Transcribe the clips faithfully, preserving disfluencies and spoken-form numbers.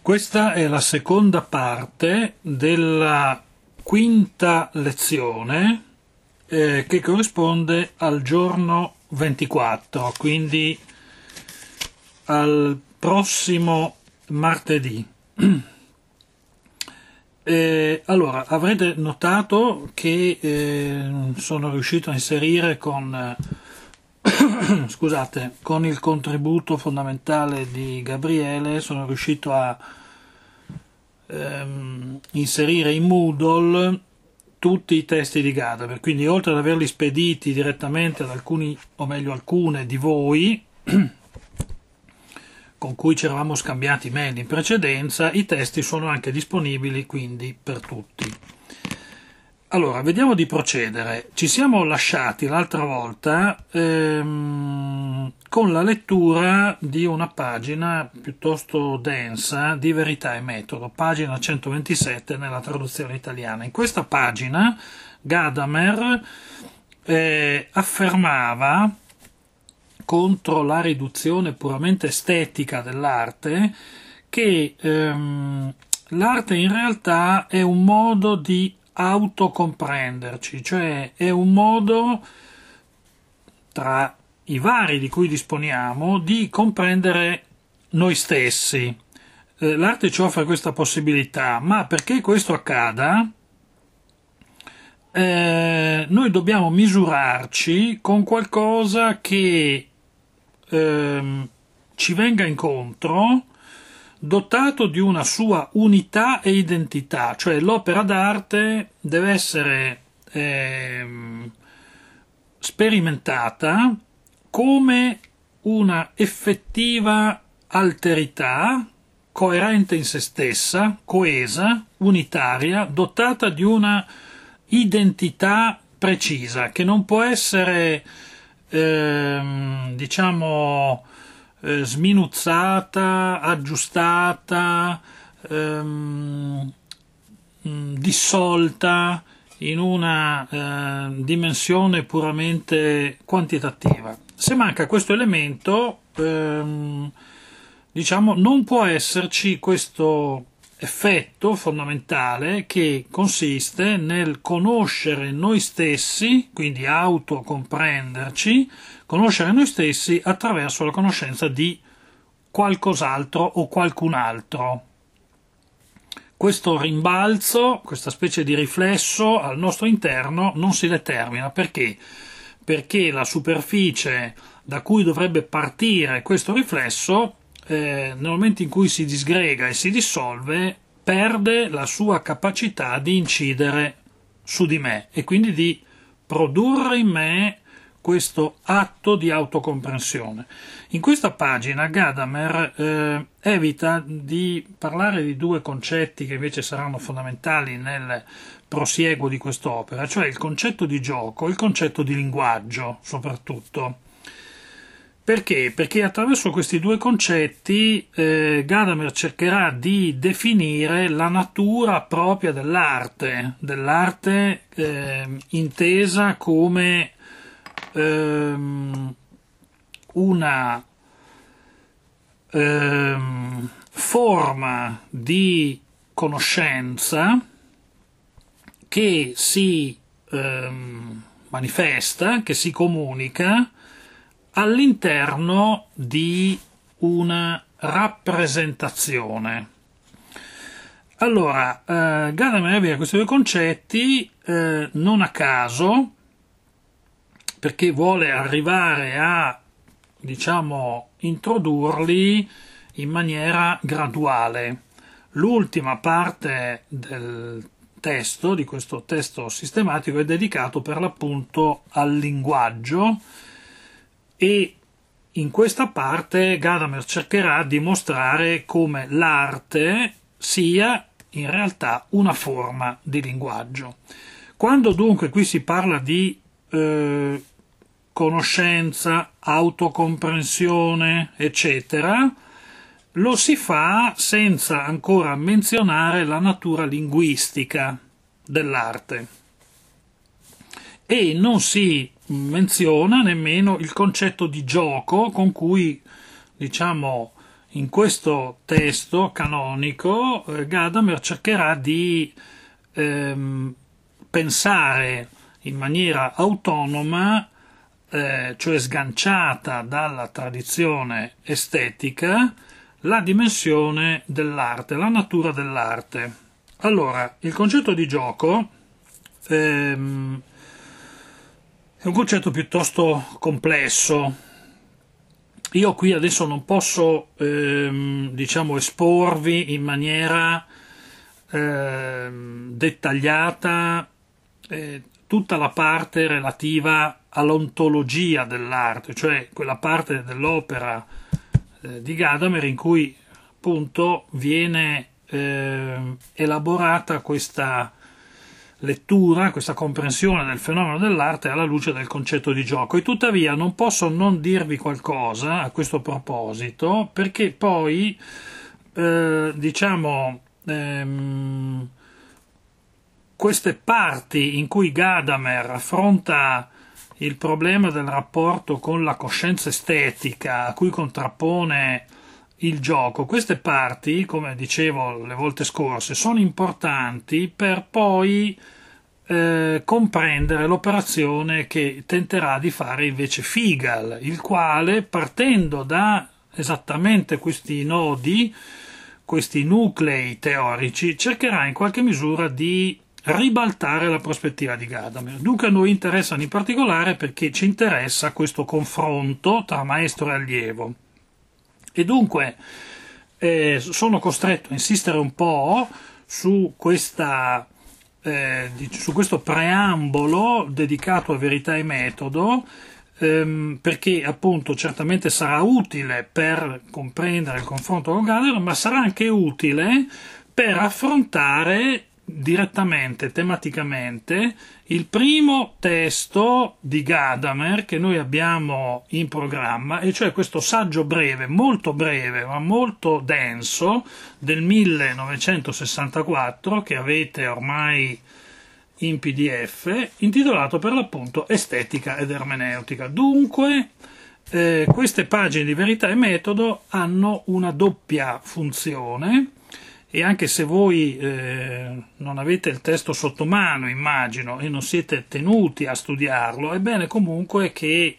Questa è la seconda parte della quinta lezione eh, che corrisponde al giorno ventiquattro, quindi al prossimo martedì. Eh, allora, avrete notato che eh, sono riuscito a inserire con, eh, scusate, con il contributo fondamentale di Gabriele, sono riuscito a ehm, inserire in Moodle tutti i testi di Gadamer, quindi oltre ad averli spediti direttamente ad alcuni, o meglio alcune di voi, con cui ci eravamo scambiati mail in precedenza, i testi sono anche disponibili quindi per tutti. Allora, vediamo di procedere. Ci siamo lasciati l'altra volta ehm, con la lettura di una pagina piuttosto densa di Verità e Metodo, pagina centoventisette nella traduzione italiana. In questa pagina Gadamer eh, affermava contro la riduzione puramente estetica dell'arte che ehm, l'arte in realtà è un modo di autocomprenderci, cioè è un modo tra i vari di cui disponiamo di comprendere noi stessi. Eh, l'arte ci offre questa possibilità, ma perché questo accada eh, noi dobbiamo misurarci con qualcosa che ehm, ci venga incontro, dotato di una sua unità e identità, cioè l'opera d'arte deve essere ehm, sperimentata come una effettiva alterità coerente in se stessa, coesa, unitaria, dotata di una identità precisa, che non può essere ehm, diciamo eh, sminuzzata, aggiustata, ehm, dissolta in una eh, dimensione puramente quantitativa. Se manca questo elemento, ehm, diciamo, non può esserci questo effetto fondamentale che consiste nel conoscere noi stessi, quindi autocomprenderci, conoscere noi stessi attraverso la conoscenza di qualcos'altro o qualcun altro. Questo rimbalzo, questa specie di riflesso al nostro interno non si determina. Perché? Perché la superficie da cui dovrebbe partire questo riflesso, eh, nel momento in cui si disgrega e si dissolve, perde la sua capacità di incidere su di me e quindi di produrre in me questo atto di autocomprensione. In questa pagina Gadamer eh, evita di parlare di due concetti che invece saranno fondamentali nel prosieguo di quest'opera, cioè il concetto di gioco e il concetto di linguaggio soprattutto. Perché? Perché attraverso questi due concetti eh, Gadamer cercherà di definire la natura propria dell'arte, dell'arte eh, intesa come ehm, una ehm, forma di conoscenza che si ehm, manifesta, che si comunica all'interno di una rappresentazione. Allora, eh, Gadamer aveva questi due concetti eh, non a caso, perché vuole arrivare a, diciamo, introdurli in maniera graduale. L'ultima parte del testo, di questo testo sistematico, è dedicato per l'appunto al linguaggio, e in questa parte Gadamer cercherà di mostrare come l'arte sia in realtà una forma di linguaggio. Quando dunque qui si parla di eh, conoscenza, autocomprensione, eccetera, lo si fa senza ancora menzionare la natura linguistica dell'arte. E non si menziona nemmeno il concetto di gioco con cui, diciamo, in questo testo canonico eh, Gadamer cercherà di ehm, pensare in maniera autonoma, eh, cioè sganciata dalla tradizione estetica, la dimensione dell'arte, la natura dell'arte. Allora, il concetto di gioco ehm, è un concetto piuttosto complesso. Io qui adesso non posso ehm, diciamo esporvi in maniera ehm, dettagliata eh, tutta la parte relativa all'ontologia dell'arte, cioè quella parte dell'opera eh, di Gadamer in cui appunto viene eh, elaborata questa lettura, questa comprensione del fenomeno dell'arte alla luce del concetto di gioco. E tuttavia non posso non dirvi qualcosa a questo proposito, perché poi eh, diciamo ehm, queste parti in cui Gadamer affronta il problema del rapporto con la coscienza estetica a cui contrappone il gioco, queste parti, come dicevo le volte scorse, sono importanti per poi eh, comprendere l'operazione che tenterà di fare invece Figal, il quale, partendo da esattamente questi nodi, questi nuclei teorici, cercherà in qualche misura di ribaltare la prospettiva di Gadamer. Dunque a noi interessano in particolare perché ci interessa questo confronto tra maestro e allievo. E dunque eh, sono costretto a insistere un po' su, questa, eh, su questo preambolo dedicato a verità e metodo, ehm, perché appunto certamente sarà utile per comprendere il confronto con Gadamer, ma sarà anche utile per affrontare direttamente, tematicamente, il primo testo di Gadamer che noi abbiamo in programma, e cioè questo saggio breve, molto breve ma molto denso, del millenovecentosessantaquattro, che avete ormai in P D F, intitolato per l'appunto Estetica ed Ermeneutica. Dunque eh, queste pagine di verità e metodo hanno una doppia funzione. E anche se voi eh, non avete il testo sotto mano, immagino, e non siete tenuti a studiarlo, è bene comunque che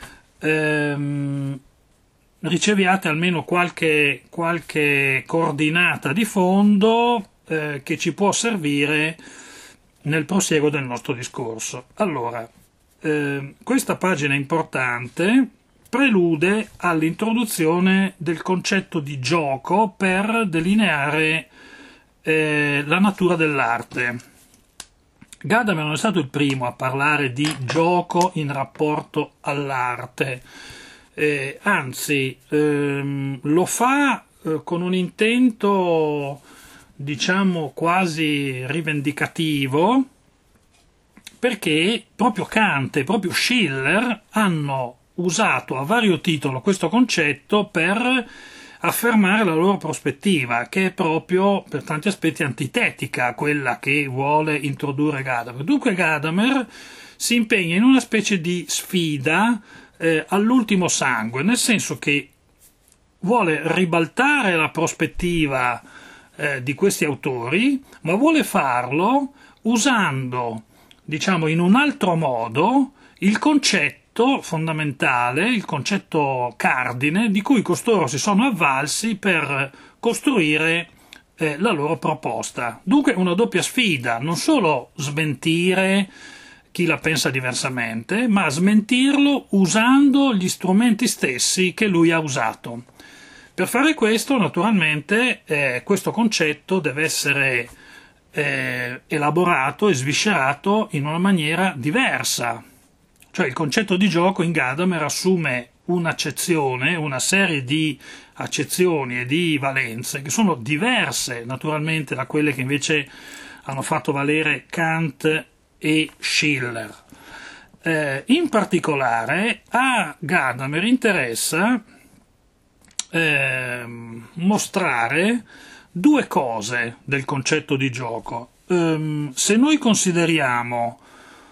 ehm, riceviate almeno qualche, qualche coordinata di fondo eh, che ci può servire nel prosieguo del nostro discorso. Allora, eh, questa pagina importante prelude all'introduzione del concetto di gioco per delineare eh, la natura dell'arte. Gadamer non è stato il primo a parlare di gioco in rapporto all'arte, eh, anzi ehm, lo fa eh, con un intento diciamo quasi rivendicativo, perché proprio Kant e proprio Schiller hanno usato a vario titolo questo concetto per affermare la loro prospettiva, che è proprio per tanti aspetti antitetica a quella che vuole introdurre Gadamer. Dunque Gadamer si impegna in una specie di sfida eh, all'ultimo sangue, nel senso che vuole ribaltare la prospettiva eh, di questi autori, ma vuole farlo usando, diciamo, in un altro modo il concetto fondamentale, il concetto cardine di cui costoro si sono avvalsi per costruire eh, la loro proposta. Dunque una doppia sfida, non solo smentire chi la pensa diversamente, ma smentirlo usando gli strumenti stessi che lui ha usato. Per fare questo, naturalmente, eh, questo concetto deve essere eh, elaborato e sviscerato in una maniera diversa. Cioè il concetto di gioco in Gadamer assume un'accezione, una serie di accezioni e di valenze che sono diverse naturalmente da quelle che invece hanno fatto valere Kant e Schiller. Eh, in particolare a Gadamer interessa eh, mostrare due cose del concetto di gioco. Eh, se noi consideriamo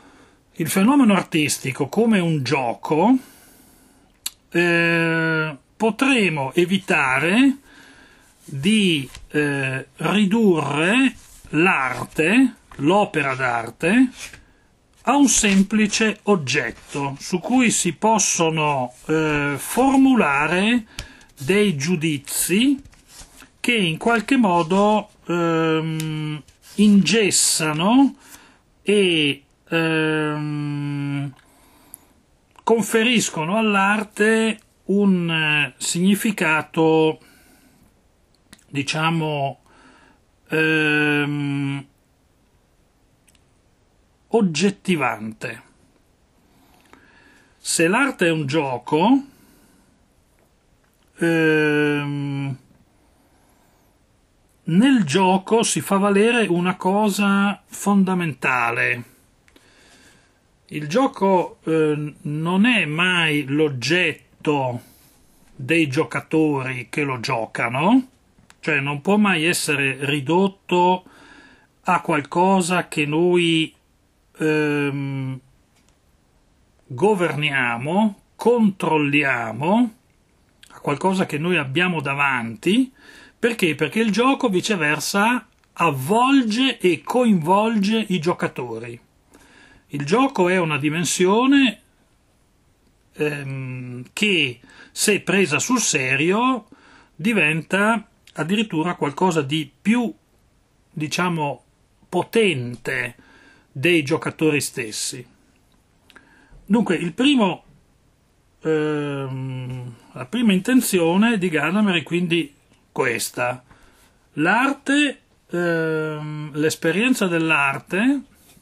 il fenomeno artistico come un gioco, eh, potremo evitare di eh, ridurre l'arte, l'opera d'arte, a un semplice oggetto su cui si possono eh, formulare dei giudizi che in qualche modo ehm, ingessano e ehm, conferiscono all'arte un eh, significato, diciamo, ehm, oggettivante. Se l'arte è un gioco, ehm, nel gioco si fa valere una cosa fondamentale. Il gioco eh, non è mai l'oggetto dei giocatori che lo giocano, cioè non può mai essere ridotto a qualcosa che noi ehm, governiamo, controlliamo, a qualcosa che noi abbiamo davanti. Perché? Perché il gioco viceversa avvolge e coinvolge i giocatori. Il gioco è una dimensione ehm, che, se presa sul serio, diventa addirittura qualcosa di più, diciamo, potente dei giocatori stessi. Dunque, il primo, ehm, la prima intenzione di Gadamer è quindi questa: l'arte, ehm, l'esperienza dell'arte,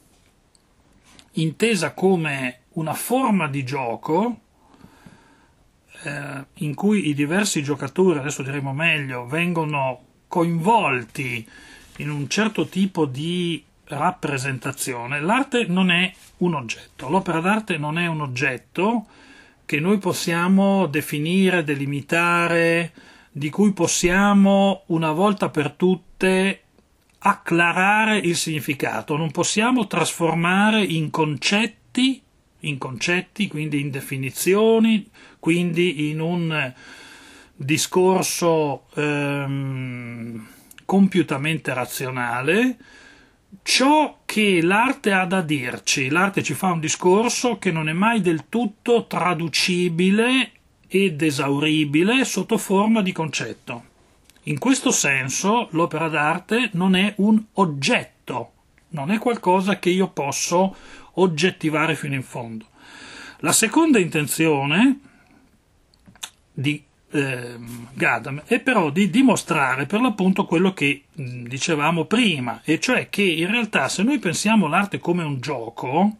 intesa come una forma di gioco eh, in cui i diversi giocatori, adesso diremo meglio, vengono coinvolti in un certo tipo di rappresentazione. L'arte non è un oggetto, l'opera d'arte non è un oggetto che noi possiamo definire, delimitare, di cui possiamo una volta per tutte acclarare il significato. Non possiamo trasformare in concetti, in concetti, quindi in definizioni, quindi in un discorso ehm, compiutamente razionale, ciò che l'arte ha da dirci. L'arte ci fa un discorso che non è mai del tutto traducibile ed esauribile sotto forma di concetto. In questo senso l'opera d'arte non è un oggetto, non è qualcosa che io posso oggettivare fino in fondo. La seconda intenzione di eh, Gadamer è però di dimostrare per l'appunto quello che mh, dicevamo prima, e cioè che in realtà, se noi pensiamo l'arte come un gioco,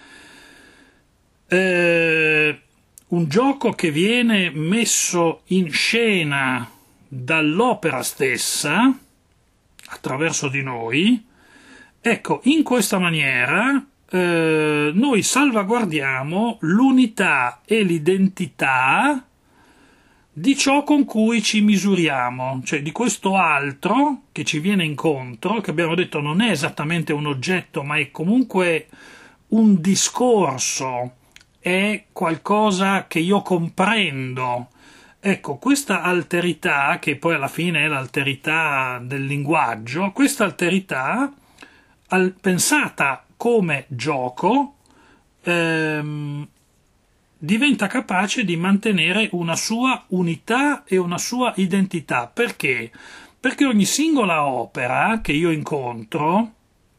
eh, un gioco che viene messo in scena dall'opera stessa attraverso di noi, ecco, in questa maniera eh, noi salvaguardiamo l'unità e l'identità di ciò con cui ci misuriamo, cioè di questo altro che ci viene incontro, che abbiamo detto non è esattamente un oggetto, ma è comunque un discorso, è qualcosa che io comprendo. Ecco, questa alterità, che poi alla fine è l'alterità del linguaggio, questa alterità, al, pensata come gioco, ehm, diventa capace di mantenere una sua unità e una sua identità. Perché? Perché ogni singola opera che io incontro,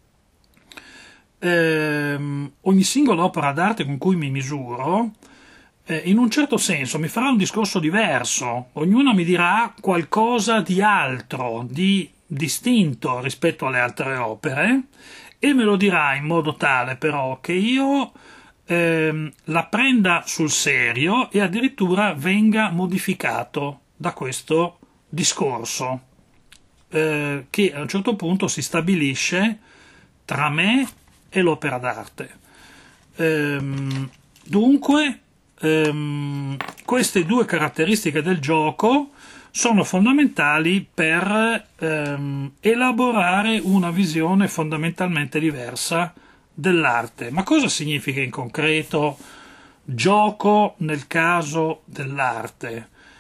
ehm, ogni singola opera d'arte con cui mi misuro, eh, in un certo senso mi farà un discorso diverso, ognuna mi dirà qualcosa di altro, di distinto rispetto alle altre opere, e me lo dirà in modo tale però che io ehm, la prenda sul serio e addirittura venga modificato da questo discorso, eh, che a un certo punto si stabilisce tra me e l'opera d'arte. Ehm, dunque, ehm, queste due caratteristiche del gioco sono fondamentali per ehm, elaborare una visione fondamentalmente diversa dell'arte. Ma cosa significa in concreto gioco nel caso dell'arte?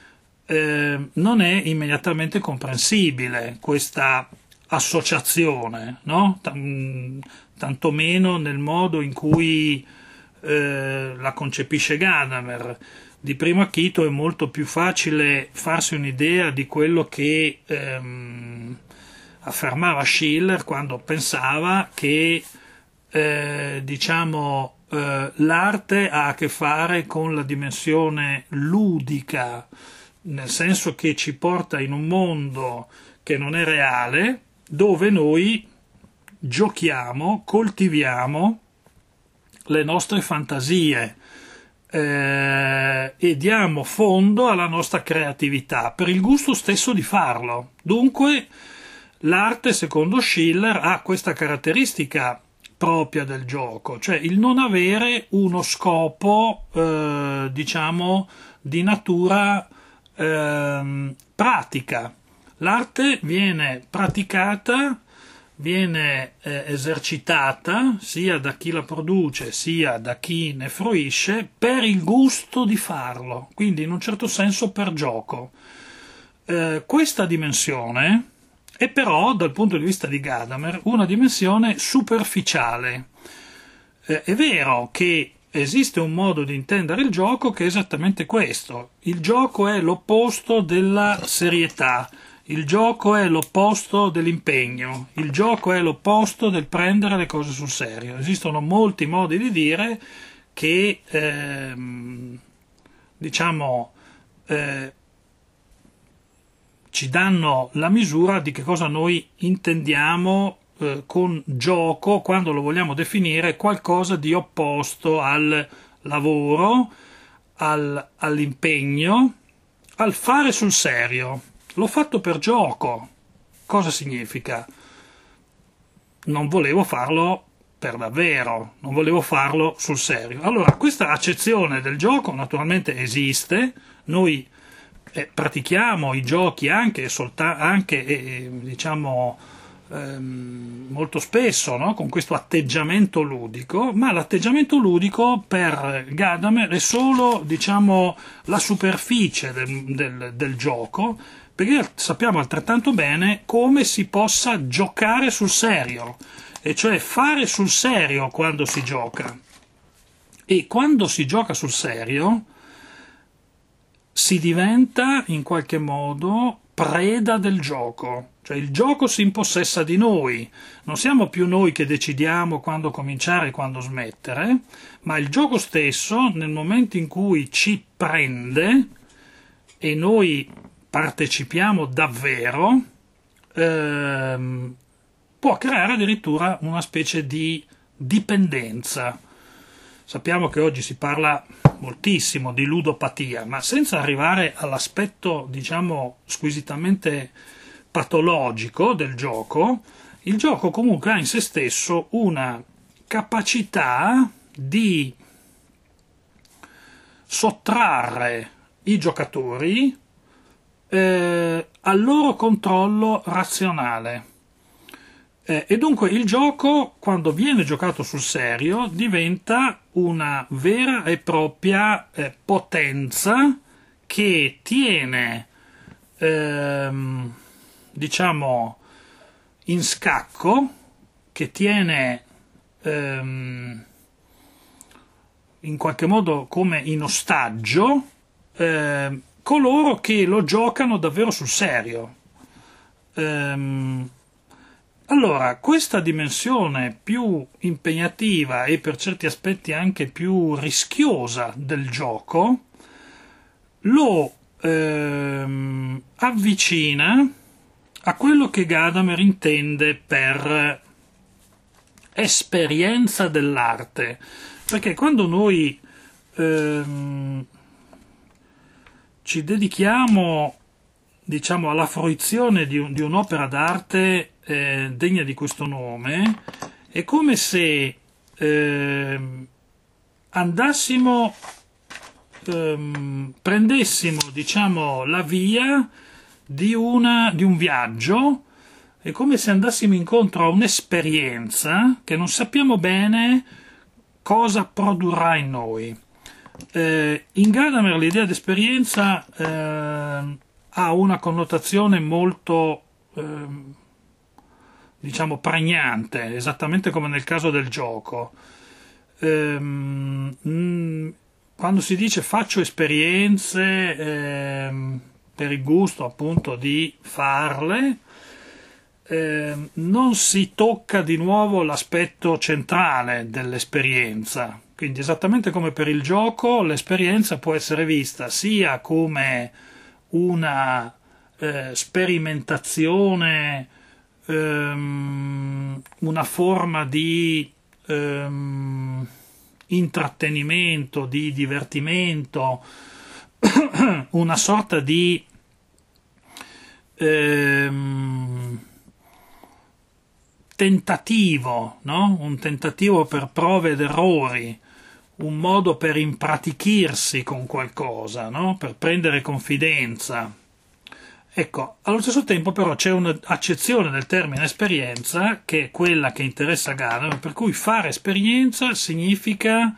eh, non è immediatamente comprensibile questa associazione, no? T- tantomeno nel modo in cui eh, la concepisce Gadamer. Di primo acchito è molto più facile farsi un'idea di quello che ehm, affermava Schiller quando pensava che eh, diciamo eh, l'arte ha a che fare con la dimensione ludica, nel senso che ci porta in un mondo che non è reale, dove noi giochiamo, coltiviamo le nostre fantasie eh, e diamo fondo alla nostra creatività per il gusto stesso di farlo. Dunque l'arte, secondo Schiller, ha questa caratteristica propria del gioco, cioè il non avere uno scopo eh, diciamo di natura eh, pratica. L'arte viene praticata, viene eh, esercitata sia da chi la produce sia da chi ne fruisce per il gusto di farlo, quindi in un certo senso per gioco. Eh, questa dimensione è però, dal punto di vista di Gadamer, una dimensione superficiale. Eh, è vero che esiste un modo di intendere il gioco che è esattamente questo. Il gioco è l'opposto della serietà. Il gioco è l'opposto dell'impegno, il gioco è l'opposto del prendere le cose sul serio. Esistono molti modi di dire che, ehm, diciamo, eh, ci danno la misura di che cosa noi intendiamo eh, con gioco quando lo vogliamo definire qualcosa di opposto al lavoro, al, all'impegno, al fare sul serio. L'ho fatto per gioco. Cosa significa? Non volevo farlo per davvero, non volevo farlo sul serio. Allora, questa accezione del gioco naturalmente esiste, noi eh, pratichiamo i giochi anche, solta- anche eh, diciamo, ehm, molto spesso, no? Con questo atteggiamento ludico, ma l'atteggiamento ludico per Gadamer è solo, diciamo, la superficie del, del, del gioco, perché sappiamo altrettanto bene come si possa giocare sul serio, e cioè fare sul serio quando si gioca. E quando si gioca sul serio si diventa in qualche modo preda del gioco, cioè il gioco si impossessa di noi, non siamo più noi che decidiamo quando cominciare e quando smettere, ma il gioco stesso, nel momento in cui ci prende e noi partecipiamo davvero, ehm, può creare addirittura una specie di dipendenza. Sappiamo che oggi si parla moltissimo di ludopatia, ma senza arrivare all'aspetto, diciamo, squisitamente patologico del gioco. Il gioco comunque ha in se stesso una capacità di sottrarre i giocatori Eh, al loro controllo razionale eh, e dunque il gioco, quando viene giocato sul serio, diventa una vera e propria eh, potenza che tiene ehm, diciamo in scacco, che tiene ehm, in qualche modo come in ostaggio eh, coloro che lo giocano davvero sul serio. Ehm, allora, questa dimensione più impegnativa e per certi aspetti anche più rischiosa del gioco lo ehm, avvicina a quello che Gadamer intende per esperienza dell'arte, perché quando noi ehm, ci dedichiamo, diciamo, alla fruizione di, un, di un'opera d'arte eh, degna di questo nome, è come se eh, andassimo, ehm, prendessimo, diciamo, la via di, una, di un viaggio, è come se andassimo incontro a un'esperienza che non sappiamo bene cosa produrrà in noi. Eh, in Gadamer l'idea di esperienza eh, ha una connotazione molto, eh, diciamo, pregnante, esattamente come nel caso del gioco. Ehm, mh, quando si dice faccio esperienze ehm, per il gusto appunto di farle, eh, non si tocca di nuovo l'aspetto centrale dell'esperienza. Quindi esattamente come per il gioco, l'esperienza può essere vista sia come una eh, sperimentazione, ehm, una forma di ehm, intrattenimento, di divertimento, una sorta di ehm, tentativo, no? Un tentativo per prove ed errori, un modo per impratichirsi con qualcosa, no? Per prendere confidenza. Ecco, allo stesso tempo però c'è un'accezione del termine esperienza che è quella che interessa Gadamer, per cui fare esperienza significa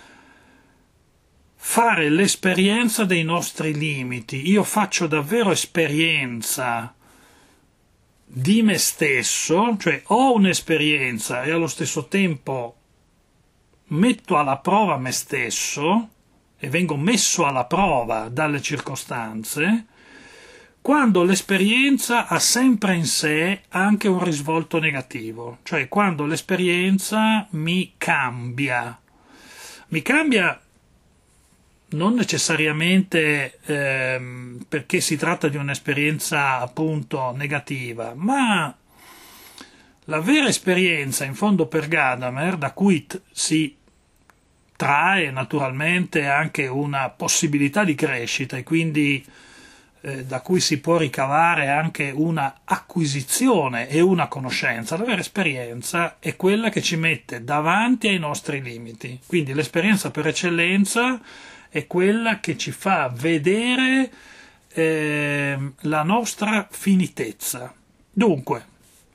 fare l'esperienza dei nostri limiti. Io faccio davvero esperienza di me stesso, cioè ho un'esperienza e allo stesso tempo metto alla prova me stesso e vengo messo alla prova dalle circostanze, quando l'esperienza ha sempre in sé anche un risvolto negativo, cioè quando l'esperienza mi cambia. Mi cambia non necessariamente ehm, perché si tratta di un'esperienza appunto negativa, ma la vera esperienza, in fondo per Gadamer, da cui t- si trae naturalmente anche una possibilità di crescita e quindi eh, da cui si può ricavare anche una acquisizione e una conoscenza. La vera esperienza è quella che ci mette davanti ai nostri limiti. Quindi l'esperienza per eccellenza è quella che ci fa vedere eh, la nostra finitezza. Dunque,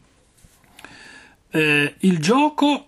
eh, il gioco,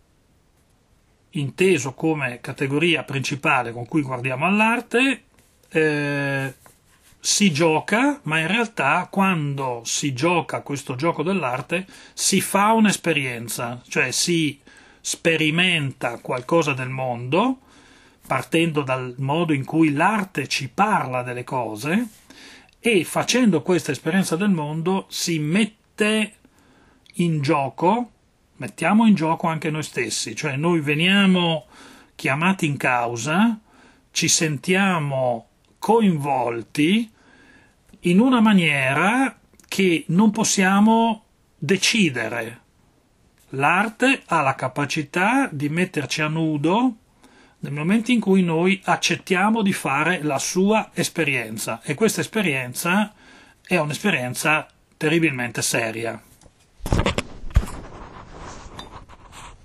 inteso come categoria principale con cui guardiamo all'arte, eh, si gioca, ma in realtà quando si gioca questo gioco dell'arte si fa un'esperienza, cioè si sperimenta qualcosa del mondo, partendo dal modo in cui l'arte ci parla delle cose, e facendo questa esperienza del mondo si mette in gioco, mettiamo in gioco anche noi stessi, cioè noi veniamo chiamati in causa, ci sentiamo coinvolti in una maniera che non possiamo decidere. L'arte ha la capacità di metterci a nudo nel momento in cui noi accettiamo di fare la sua esperienza, e questa esperienza è un'esperienza terribilmente seria.